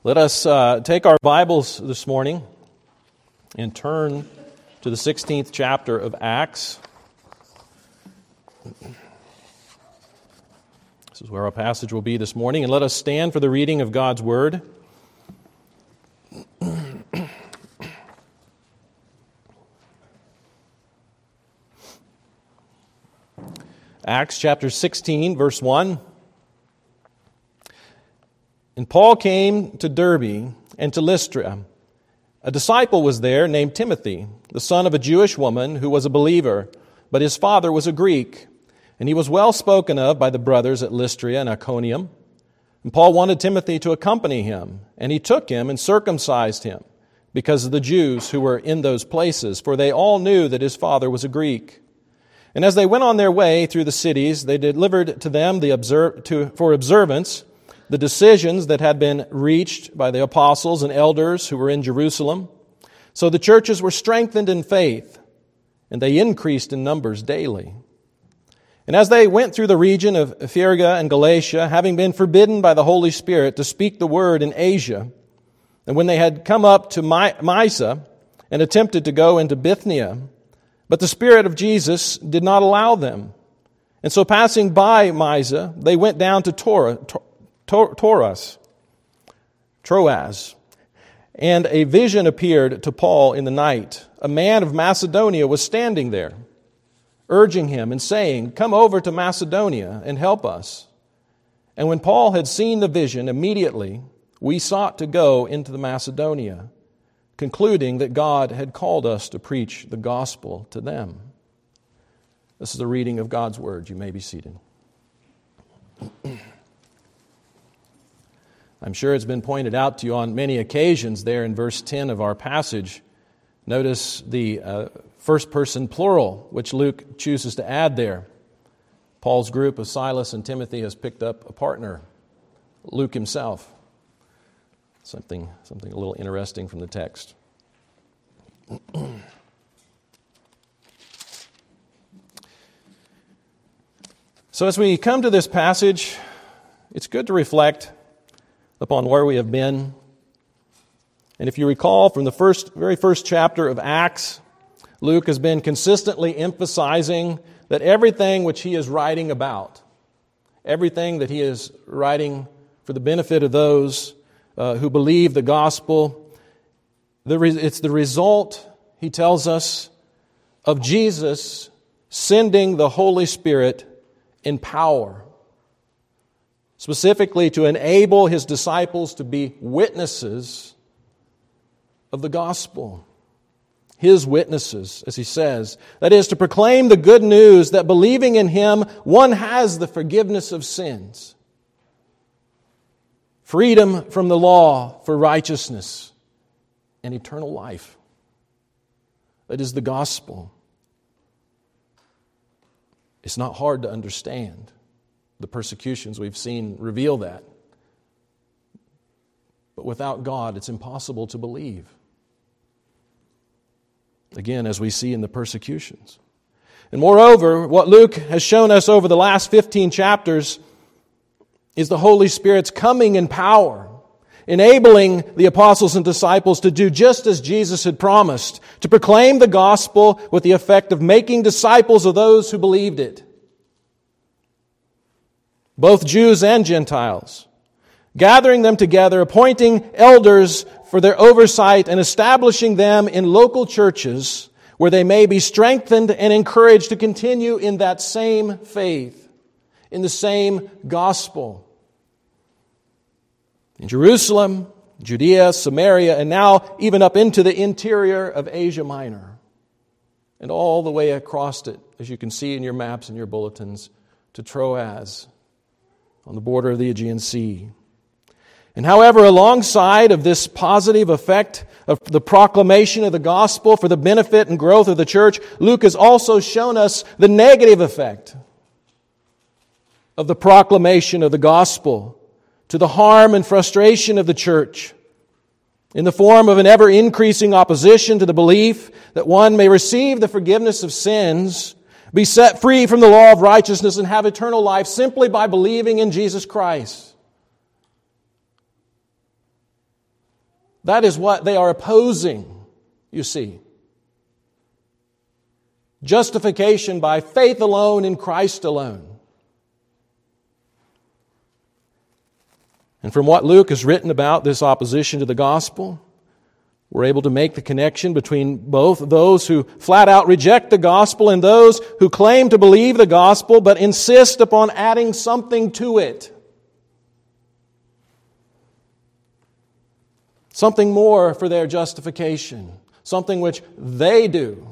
Let us take our Bibles this morning and turn to the 16th chapter of Acts. This is where our passage will be this morning, and let us stand for the reading of God's Word. Acts chapter 16, verse 1. And Paul came to Derbe and to Lystra. A disciple was there named Timothy, the son of a Jewish woman who was a believer, but his father was a Greek. And he was well spoken of by the brothers at Lystra and Iconium. And Paul wanted Timothy to accompany him, and he took him and circumcised him because of the Jews who were in those places, for they all knew that his father was a Greek. And as they went on their way through the cities, they delivered to them for observance the decisions that had been reached by the apostles and elders who were in Jerusalem. So the churches were strengthened in faith, and they increased in numbers daily. And as they went through the region of Phrygia and Galatia, having been forbidden by the Holy Spirit to speak the word in Asia, and when they had come up to Mysia and attempted to go into Bithynia, but the Spirit of Jesus did not allow them. And so passing by Mysia, they went down to Troas, and a vision appeared to Paul in the night. A man of Macedonia was standing there, urging him and saying, "Come over to Macedonia and help us." And when Paul had seen the vision, immediately we sought to go into the Macedonia, concluding that God had called us to preach the gospel to them. This is a reading of God's Word. You may be seated. I'm sure it's been pointed out to you on many occasions there in verse 10 of our passage. Notice the first person plural, which Luke chooses to add there. Paul's group of Silas and Timothy has picked up a partner, Luke himself. Something a little interesting from the text. So as we come to this passage, it's good to reflect upon where we have been. And if you recall from the very first chapter of Acts, Luke has been consistently emphasizing that everything which he is writing about, everything that he is writing for the benefit of those who believe the gospel, it's the result, he tells us, of Jesus sending the Holy Spirit in power, specifically to enable his disciples to be witnesses of the gospel. His witnesses, as he says. That is, to proclaim the good news that believing in him, one has the forgiveness of sins, freedom from the law for righteousness, and eternal life. That is the gospel. It's not hard to understand. The persecutions we've seen reveal that. But without God, it's impossible to believe. Again, as we see in the persecutions. And moreover, what Luke has shown us over the last 15 chapters is the Holy Spirit's coming in power, enabling the apostles and disciples to do just as Jesus had promised, to proclaim the gospel with the effect of making disciples of those who believed it. Both Jews and Gentiles, gathering them together, appointing elders for their oversight, and establishing them in local churches where they may be strengthened and encouraged to continue in that same faith, in the same gospel. In Jerusalem, Judea, Samaria, and now even up into the interior of Asia Minor, and all the way across it, as you can see in your maps and your bulletins, to Troas, on the border of the Aegean Sea. And however, alongside of this positive effect of the proclamation of the gospel for the benefit and growth of the church, Luke has also shown us the negative effect of the proclamation of the gospel to the harm and frustration of the church, in the form of an ever-increasing opposition to the belief that one may receive the forgiveness of sins, be set free from the law of righteousness, and have eternal life simply by believing in Jesus Christ. That is what they are opposing, you see. Justification by faith alone in Christ alone. And from what Luke has written about this opposition to the gospel, we're able to make the connection between both those who flat out reject the gospel and those who claim to believe the gospel but insist upon adding something to it. Something more for their justification. Something which they do.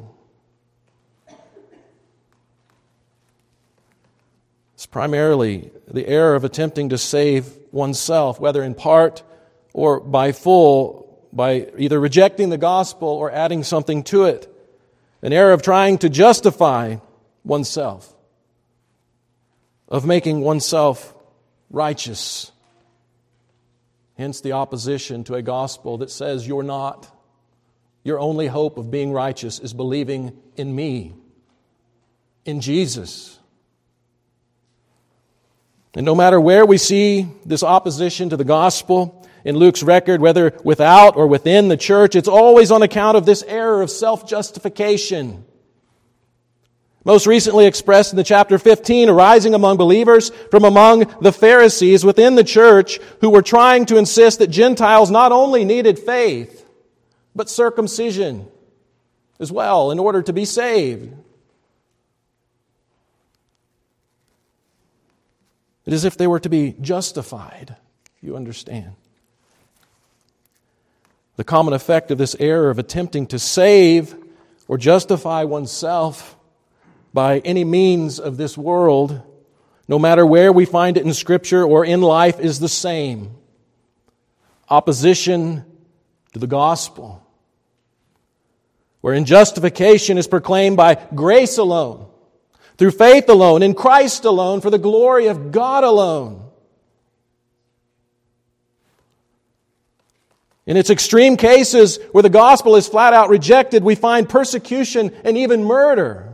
It's primarily the error of attempting to save oneself, whether in part or by full, by either rejecting the gospel or adding something to it. An error of trying to justify oneself, of making oneself righteous. Hence the opposition to a gospel that says you're not. Your only hope of being righteous is believing in me, in Jesus. And no matter where we see this opposition to the gospel in Luke's record, whether without or within the church, it's always on account of this error of self-justification. Most recently expressed in the chapter 15, arising among believers from among the Pharisees within the church who were trying to insist that Gentiles not only needed faith, but circumcision as well in order to be saved. It is as if they were to be justified, you understand. The common effect of this error of attempting to save or justify oneself by any means of this world, no matter where we find it in Scripture or in life, is the same. Opposition to the gospel, wherein justification is proclaimed by grace alone, through faith alone, in Christ alone, for the glory of God alone. In its extreme cases where the gospel is flat out rejected, we find persecution and even murder.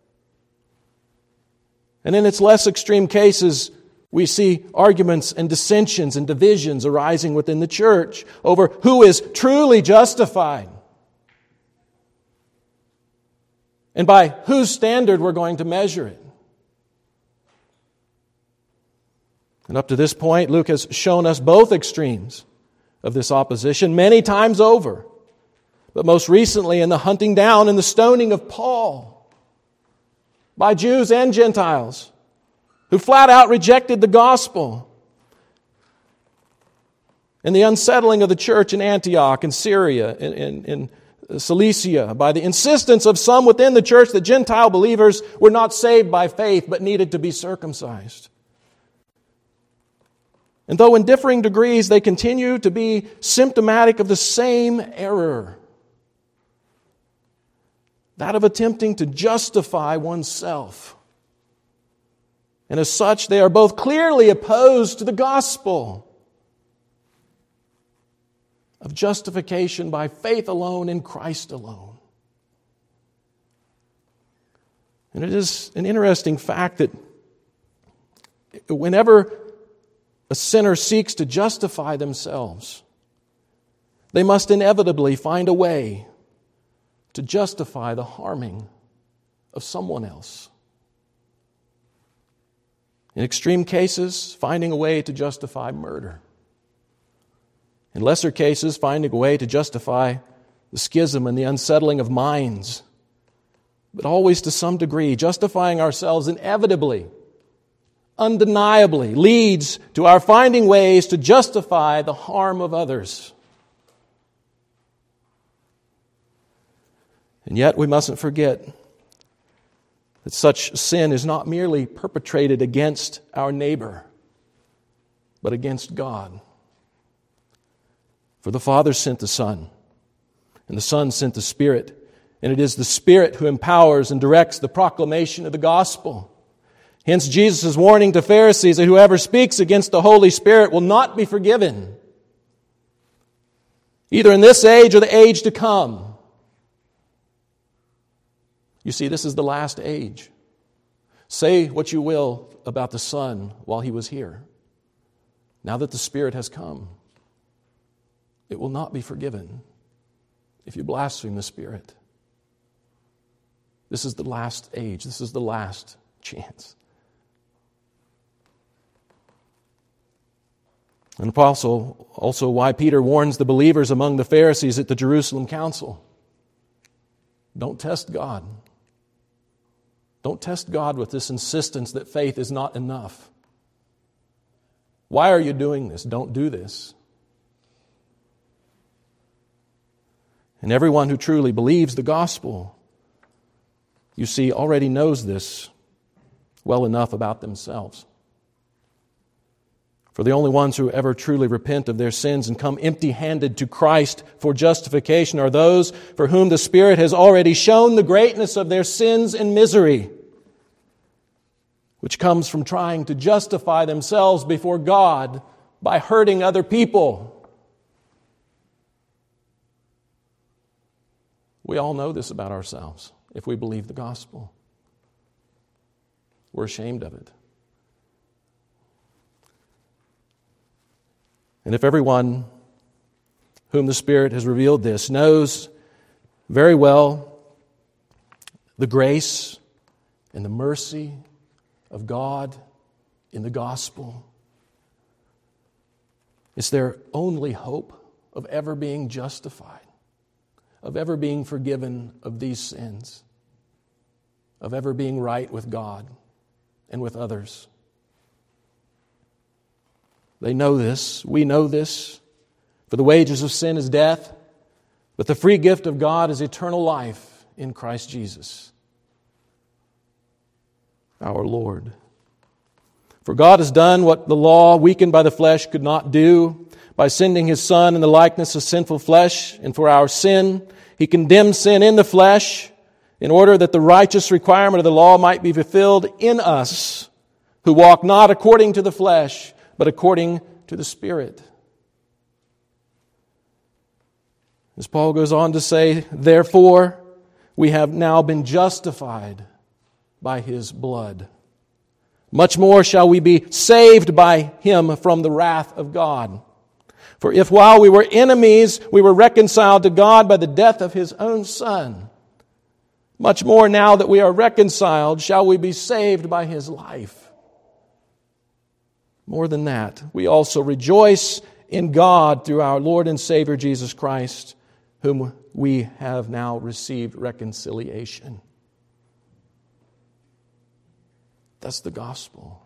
And in its less extreme cases, we see arguments and dissensions and divisions arising within the church over who is truly justified and by whose standard we're going to measure it. And up to this point, Luke has shown us both extremes of this opposition many times over, but most recently in the hunting down and the stoning of Paul by Jews and Gentiles who flat out rejected the gospel, and the unsettling of the church in Antioch and Syria, in Cilicia, by the insistence of some within the church that Gentile believers were not saved by faith but needed to be circumcised. And though in differing degrees, they continue to be symptomatic of the same error, that of attempting to justify oneself. And as such, they are both clearly opposed to the gospel of justification by faith alone in Christ alone. And it is an interesting fact that whenever a sinner seeks to justify themselves, they must inevitably find a way to justify the harming of someone else. In extreme cases, finding a way to justify murder. In lesser cases, finding a way to justify the schism and the unsettling of minds. But always to some degree, justifying ourselves inevitably, undeniably, leads to our finding ways to justify the harm of others. And yet we mustn't forget that such sin is not merely perpetrated against our neighbor, but against God. For the Father sent the Son, and the Son sent the Spirit, and it is the Spirit who empowers and directs the proclamation of the gospel. Hence Jesus' warning to Pharisees that whoever speaks against the Holy Spirit will not be forgiven, either in this age or the age to come. You see, this is the last age. Say what you will about the Son while He was here. Now that the Spirit has come, it will not be forgiven if you blaspheme the Spirit. This is the last age. This is the last chance. And also why Peter warns the believers among the Pharisees at the Jerusalem Council. Don't test God. Don't test God with this insistence that faith is not enough. Why are you doing this? Don't do this. And everyone who truly believes the gospel, you see, already knows this well enough about themselves. For the only ones who ever truly repent of their sins and come empty-handed to Christ for justification are those for whom the Spirit has already shown the greatness of their sins and misery, which comes from trying to justify themselves before God by hurting other people. We all know this about ourselves if we believe the gospel. We're ashamed of it. And if everyone whom the Spirit has revealed this knows very well the grace and the mercy of God in the gospel, it's their only hope of ever being justified, of ever being forgiven of these sins, of ever being right with God and with others. They know this. We know this. For the wages of sin is death, but the free gift of God is eternal life in Christ Jesus, our Lord. For God has done what the law, weakened by the flesh, could not do by sending His Son in the likeness of sinful flesh, and for our sin, He condemned sin in the flesh in order that the righteous requirement of the law might be fulfilled in us who walk not according to the flesh, but according to the Spirit. As Paul goes on to say, therefore, we have now been justified by His blood. Much more shall we be saved by Him from the wrath of God. For if while we were enemies, we were reconciled to God by the death of His own Son, much more now that we are reconciled, shall we be saved by His life. More than that, we also rejoice in God through our Lord and Savior Jesus Christ, whom we have now received reconciliation. That's the gospel.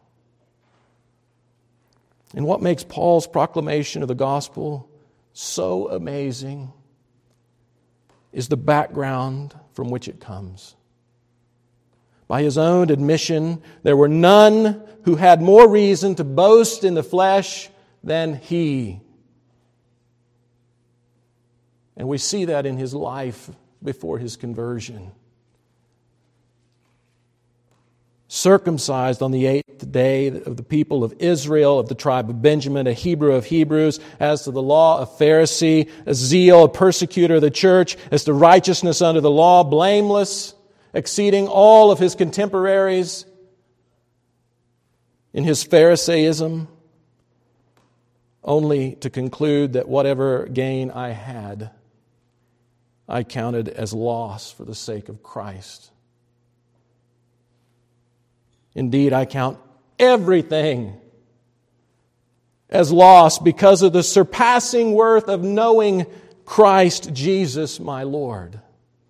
And what makes Paul's proclamation of the gospel so amazing is the background from which it comes. By his own admission, there were none who had more reason to boast in the flesh than he. And we see that in his life before his conversion. Circumcised on the 8th day of the people of Israel, of the tribe of Benjamin, a Hebrew of Hebrews, as to the law, a Pharisee, a zeal, a persecutor of the church, as to righteousness under the law, blameless, exceeding all of his contemporaries in his Pharisaism, only to conclude that whatever gain I had, I counted as loss for the sake of Christ. Indeed, I count everything as loss because of the surpassing worth of knowing Christ Jesus my Lord.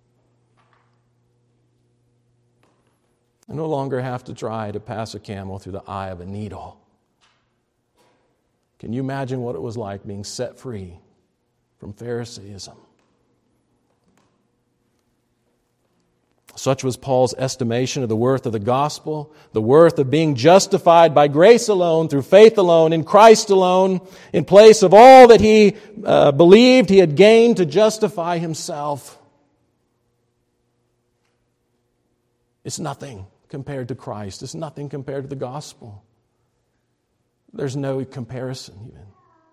I no longer have to try to pass a camel through the eye of a needle. Can you imagine what it was like being set free from Pharisaism? Such was Paul's estimation of the worth of the gospel, the worth of being justified by grace alone, through faith alone, in Christ alone, in place of all that he believed he had gained to justify himself. It's nothing compared to Christ. It's nothing compared to the gospel. There's no comparison even.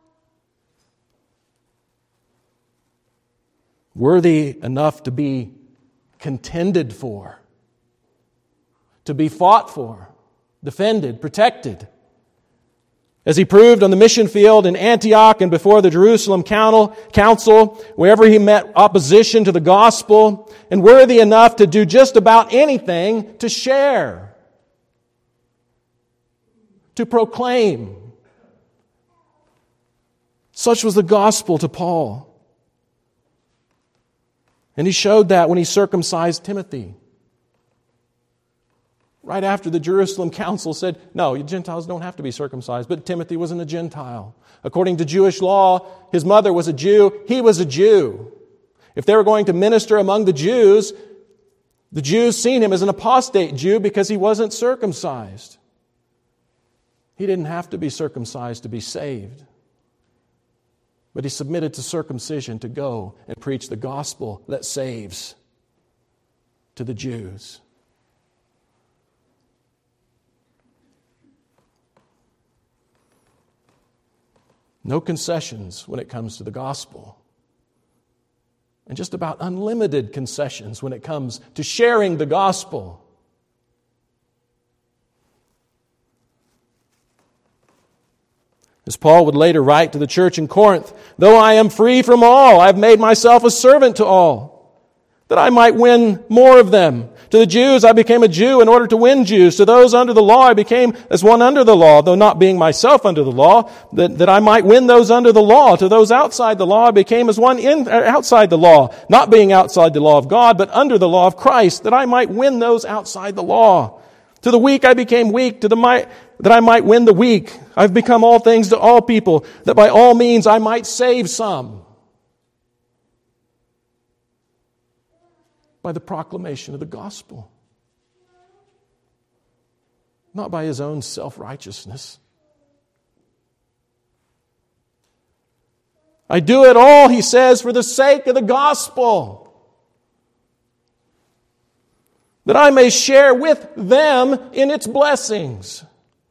Worthy enough to be contended for, to be fought for, defended, protected. As he proved on the mission field in Antioch and before the Jerusalem council, wherever he met opposition to the gospel, and worthy enough to do just about anything to share, to proclaim. Such was the gospel to Paul. And he showed that when he circumcised Timothy. Right after the Jerusalem council said, no, you Gentiles don't have to be circumcised. But Timothy wasn't a Gentile. According to Jewish law, his mother was a Jew. He was a Jew. If they were going to minister among the Jews seen him as an apostate Jew because he wasn't circumcised. He didn't have to be circumcised to be saved. But he submitted to circumcision to go and preach the gospel that saves to the Jews. No concessions when it comes to the gospel. And just about unlimited concessions when it comes to sharing the gospel. As Paul would later write to the church in Corinth, though I am free from all, I have made myself a servant to all, that I might win more of them. To the Jews I became a Jew in order to win Jews. To those under the law I became as one under the law, though not being myself under the law, that I might win those under the law. To those outside the law I became as one outside the law, not being outside the law of God, but under the law of Christ, that I might win those outside the law. To the weak I became weak, that I might win the weak. I've become all things to all people, that by all means I might save some. By the proclamation of the gospel. Not by his own self-righteousness. I do it all, he says, for the sake of the gospel. That I may share with them in its blessings.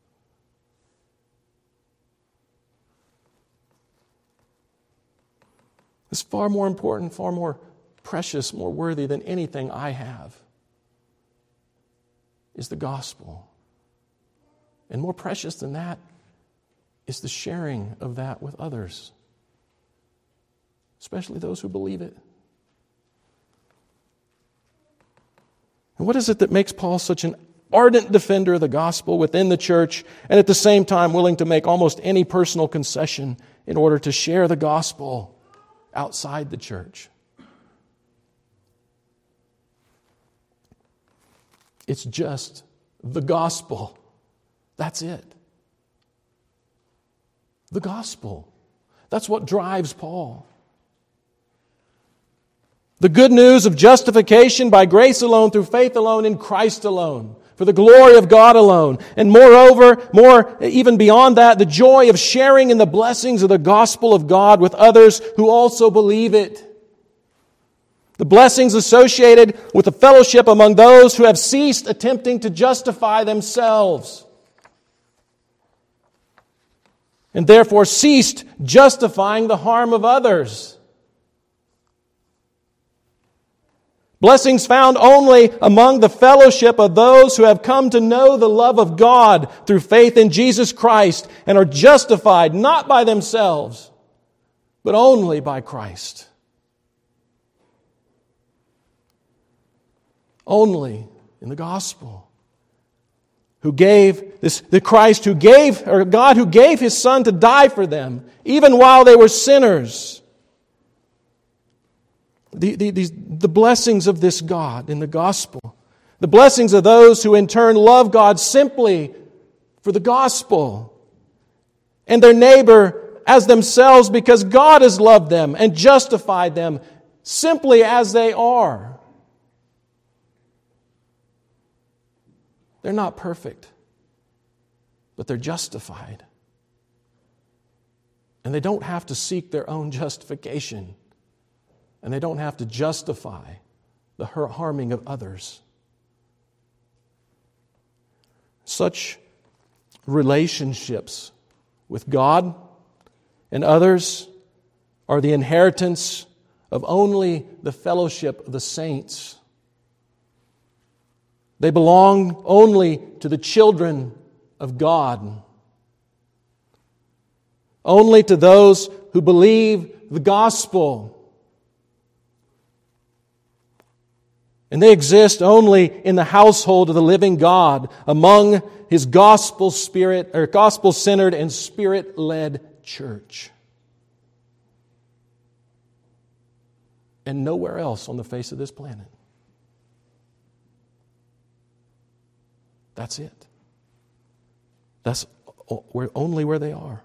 It's far more important, far more precious, more worthy than anything I have is the gospel. And more precious than that is the sharing of that with others, especially those who believe it. And what is it that makes Paul such an ardent defender of the gospel within the church and at the same time willing to make almost any personal concession in order to share the gospel outside the church? It's just the gospel. That's it. The gospel. That's what drives Paul. The good news of justification by grace alone, through faith alone, in Christ alone, for the glory of God alone. And moreover, even beyond that, the joy of sharing in the blessings of the gospel of God with others who also believe it. The blessings associated with the fellowship among those who have ceased attempting to justify themselves and therefore ceased justifying the harm of others. Blessings found only among the fellowship of those who have come to know the love of God through faith in Jesus Christ and are justified not by themselves, but only by Christ. Only in the gospel. God who gave His Son to die for them, even while they were sinners. The blessings of this God in the gospel. The blessings of those who in turn love God simply for the gospel. And their neighbor as themselves because God has loved them and justified them simply as they are. They're not perfect, but they're justified. And they don't have to seek their own justification. And they don't have to justify the harming of others. Such relationships with God and others are the inheritance of only the fellowship of the saints. They belong only to the children of God. only to those who believe the gospel. And they exist only in the household of the living God, among His gospel-centered and Spirit-led church. And nowhere else on the face of this planet. That's it. That's only where they are.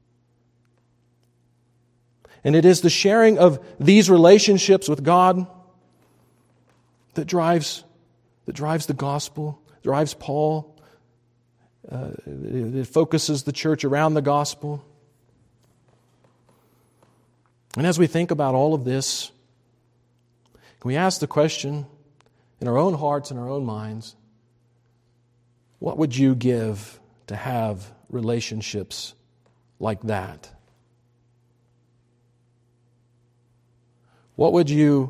And it is the sharing of these relationships with God that drives the gospel, drives Paul. It focuses the church around the gospel. And as we think about all of this, can we ask the question in our own hearts and our own minds, what would you give to have relationships like that? What would you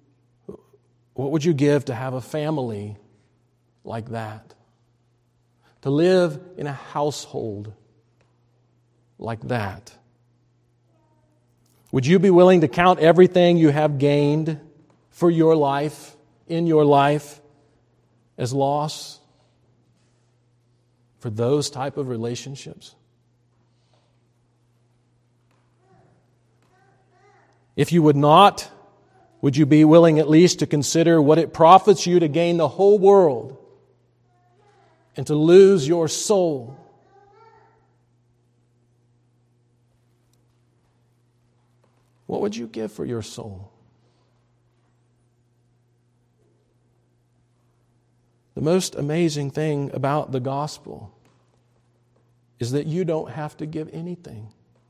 give to have a family like that? To live in a household like that? Would you be willing to count everything you have gained for your life, in your life, as loss for those type of relationships? If you would not, would you be willing at least to consider what it profits you to gain the whole world and to lose your soul? What would you give for your soul? The most amazing thing about the gospel is that you don't have to give anything.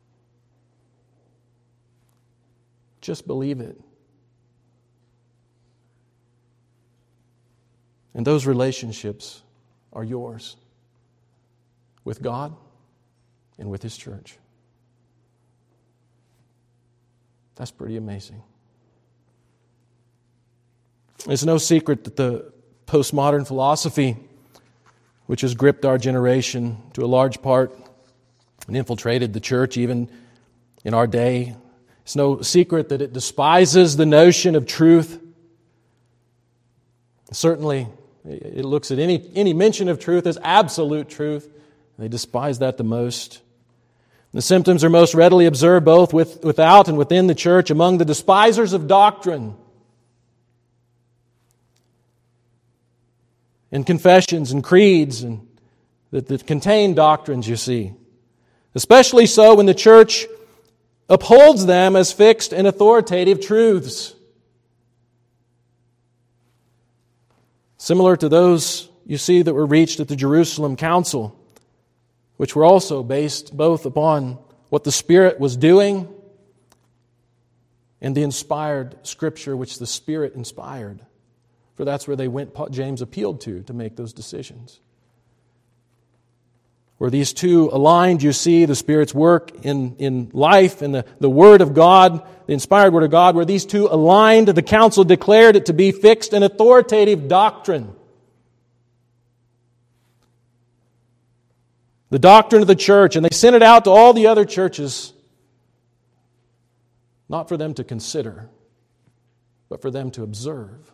Just believe it. And those relationships are yours with God and with His church. That's pretty amazing. It's no secret that the postmodern philosophy, which has gripped our generation to a large part and infiltrated the church even in our day, it's no secret that it despises the notion of truth. Certainly, it looks at any mention of truth as absolute truth. They despise that the most. The symptoms are most readily observed both without and within the church among the despisers of doctrine. In confessions and creeds and that contain doctrines, you see. Especially so when the church upholds them as fixed and authoritative truths. Similar to those you see that were reached at the Jerusalem Council, which were also based both upon what the Spirit was doing and the inspired Scripture which the Spirit inspired. For that's where James appealed to make those decisions. Where these two aligned, you see the Spirit's work in life and the Word of God, the inspired Word of God, where these two aligned, the council declared it to be fixed and authoritative doctrine. The doctrine of the church, and they sent it out to all the other churches, not for them to consider, but for them to observe.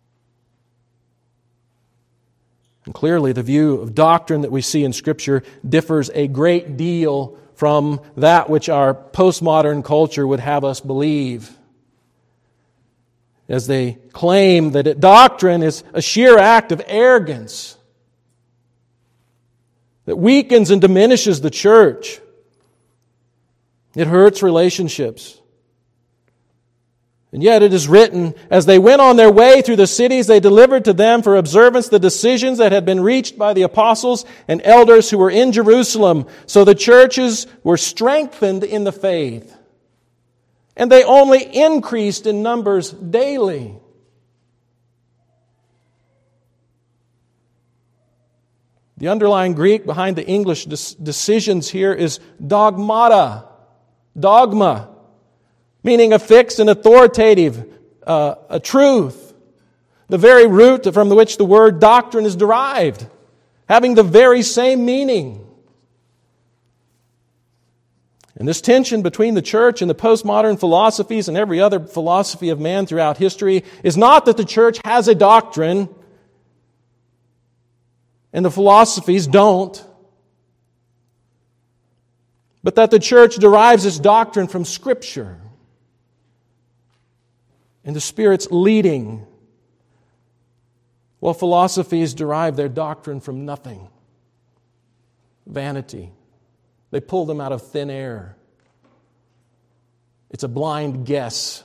And clearly, the view of doctrine that we see in Scripture differs a great deal from that which our postmodern culture would have us believe. As they claim that doctrine is a sheer act of arrogance that weakens and diminishes the church. It hurts relationships. And yet it is written, as they went on their way through the cities, they delivered to them for observance the decisions that had been reached by the apostles and elders who were in Jerusalem. So the churches were strengthened in the faith. And they only increased in numbers daily. The underlying Greek behind the English decisions here is dogmata, dogma, meaning a fixed and authoritative, a truth. The very root from which the word doctrine is derived, having the very same meaning. And this tension between the church and the postmodern philosophies and every other philosophy of man throughout history is not that the church has a doctrine and the philosophies don't, but that the church derives its doctrine from Scripture and the Spirit's leading, while philosophies derive their doctrine from nothing. Vanity. They pull them out of thin air. It's a blind guess.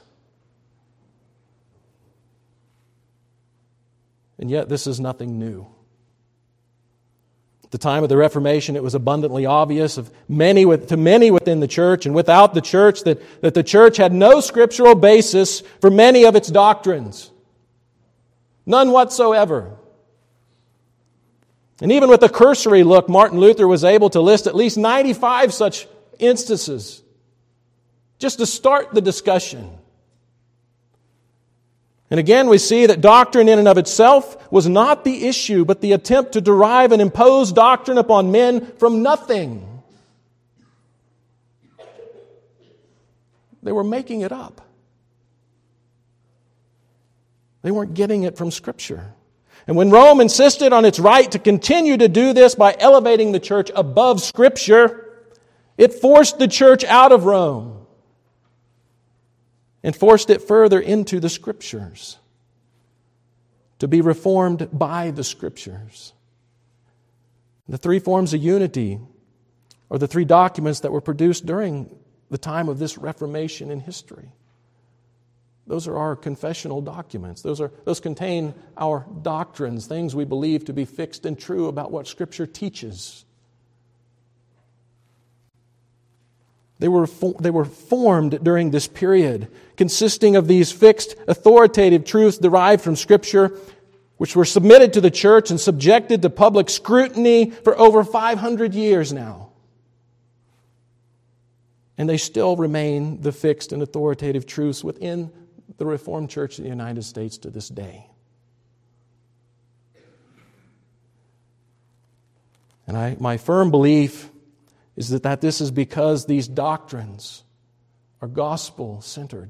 And yet this is nothing new. At the time of the Reformation, it was abundantly obvious to many within the church and without the church that the church had no scriptural basis for many of its doctrines. None whatsoever. And even with a cursory look, Martin Luther was able to list at least 95 such instances just to start the discussion. And again, we see that doctrine in and of itself was not the issue, but the attempt to derive and impose doctrine upon men from nothing. They were making it up. They weren't getting it from Scripture. And when Rome insisted on its right to continue to do this by elevating the church above Scripture, it forced the church out of Rome and forced it further into the Scriptures to be reformed by the Scriptures. The three forms of unity are the three documents that were produced during the time of this Reformation in history. Those are our confessional documents. Those contain our doctrines, things we believe to be fixed and true about what Scripture teaches. They were formed during this period, consisting of these fixed, authoritative truths derived from Scripture, which were submitted to the church and subjected to public scrutiny for over 500 years now. And they still remain the fixed and authoritative truths within the Reformed Church of the United States to this day. And my firm belief is that this is because these doctrines are gospel-centered.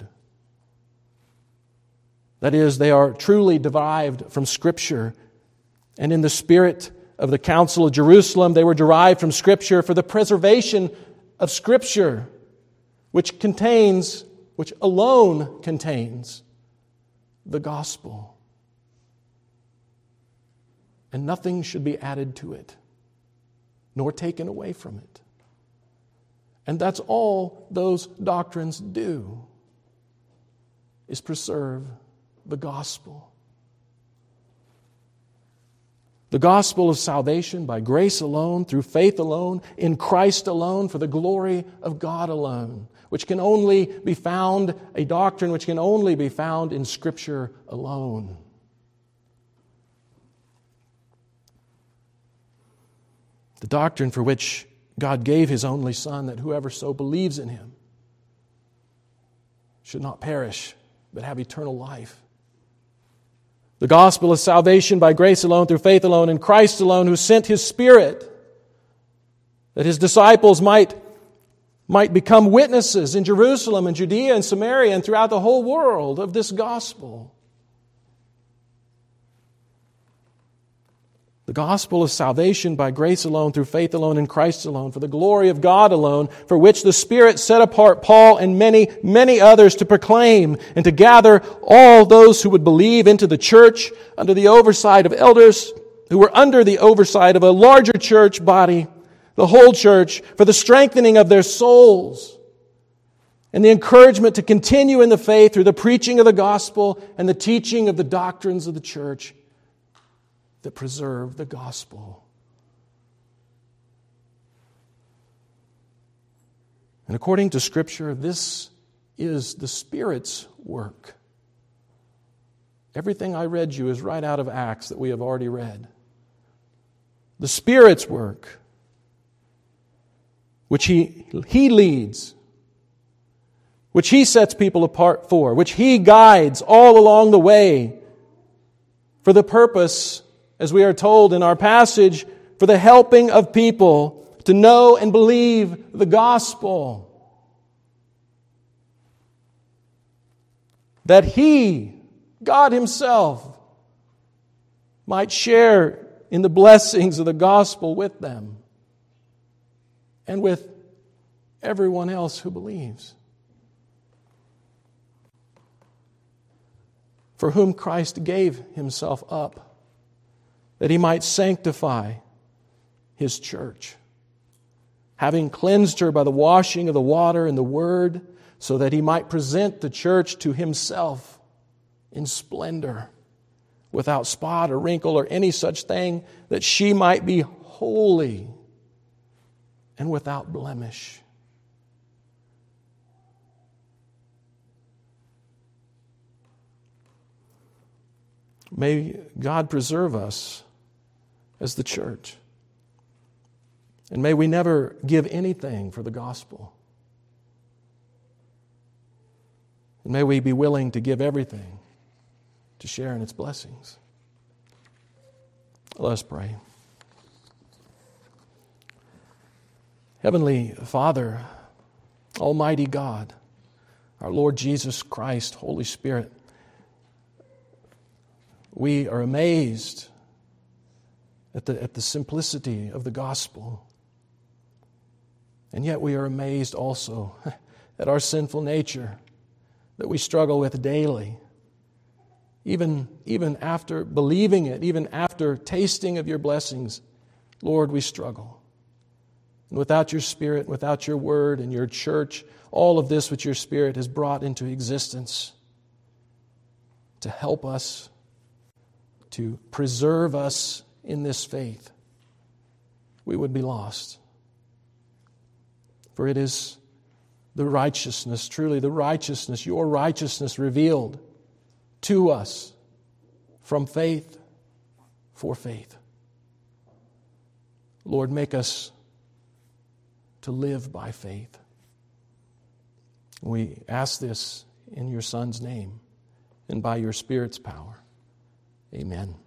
That is, they are truly derived from Scripture. And in the spirit of the Council of Jerusalem, they were derived from Scripture for the preservation of Scripture, which alone contains the gospel. And nothing should be added to it, nor taken away from it. And that's all those doctrines do, is preserve the gospel. The gospel of salvation by grace alone, through faith alone, in Christ alone, for the glory of God alone, which can only be found, a doctrine which can only be found in Scripture alone. The doctrine for which God gave His only Son, that whoever so believes in Him should not perish, but have eternal life. The gospel of salvation by grace alone, through faith alone, in Christ alone, who sent His Spirit, that His disciples might become witnesses in Jerusalem and Judea and Samaria and throughout the whole world of this gospel. The gospel of salvation by grace alone, through faith alone, in Christ alone, for the glory of God alone, for which the Spirit set apart Paul and many, many others to proclaim and to gather all those who would believe into the church under the oversight of elders who were under the oversight of a larger church body, the whole church, for the strengthening of their souls and the encouragement to continue in the faith through the preaching of the gospel and the teaching of the doctrines of the church that preserve the gospel. And according to Scripture, this is the Spirit's work. Everything I read you is right out of Acts that we have already read. The Spirit's work, which He leads, which He sets people apart for, which He guides all along the way for the purpose, as we are told in our passage, for the helping of people to know and believe the gospel. that He, God Himself, might share in the blessings of the gospel with them and with everyone else who believes. For whom Christ gave Himself up, that He might sanctify His church, having cleansed her by the washing of the water and the word, so that He might present the church to Himself in splendor, without spot or wrinkle or any such thing, that she might be holy and without blemish. May God preserve us as the church. And may we never give anything for the gospel. And may we be willing to give everything to share in its blessings. Let us pray. Heavenly Father, Almighty God, our Lord Jesus Christ, Holy Spirit, we are amazed at the simplicity of the gospel. And yet we are amazed also at our sinful nature that we struggle with daily. Even after believing it, even after tasting of your blessings, Lord, we struggle. And without your Spirit, without your word and your church, all of this which your Spirit has brought into existence to help us, to preserve us in this faith, we would be lost. For it is the righteousness, truly the righteousness, your righteousness revealed to us from faith for faith. Lord, make us to live by faith. We ask this in your Son's name and by your Spirit's power. Amen.